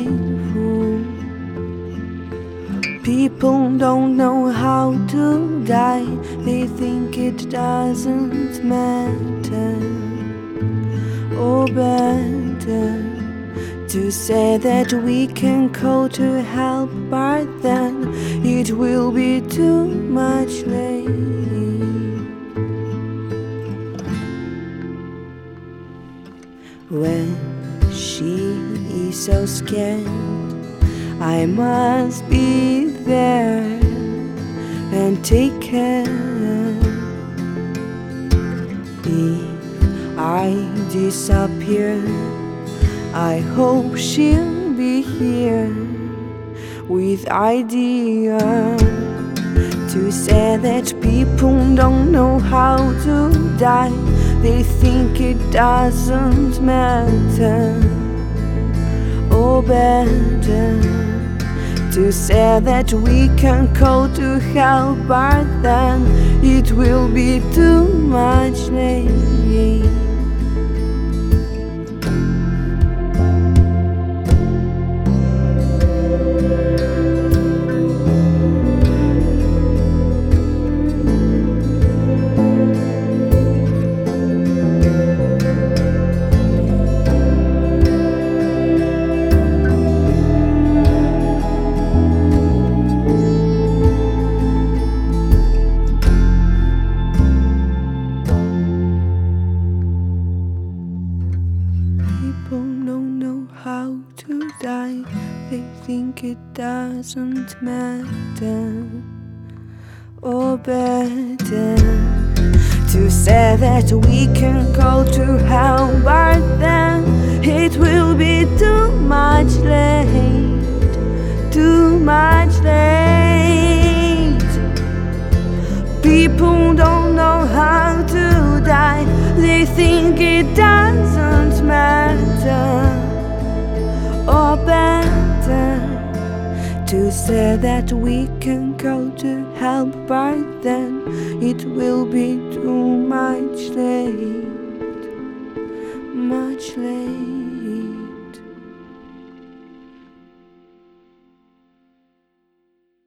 painful. People don't know how to die, they think it doesn't matter. Or better to say that we can call to help, but then it will be too much late. When she is so scared, I must be there and take care. If I disappear, I hope she'll be here with idea to say that people don't know how to die, they think it doesn't matter. Or better to say that we can call to help, but then it will be too much late. People don't know how to die, they think it doesn't matter. Or better to say that we can call to help, but then it will be too much late. Too much late. People don't know how to die, they think it doesn't matter. Or better to say that we can go to help, but then it will be too much late.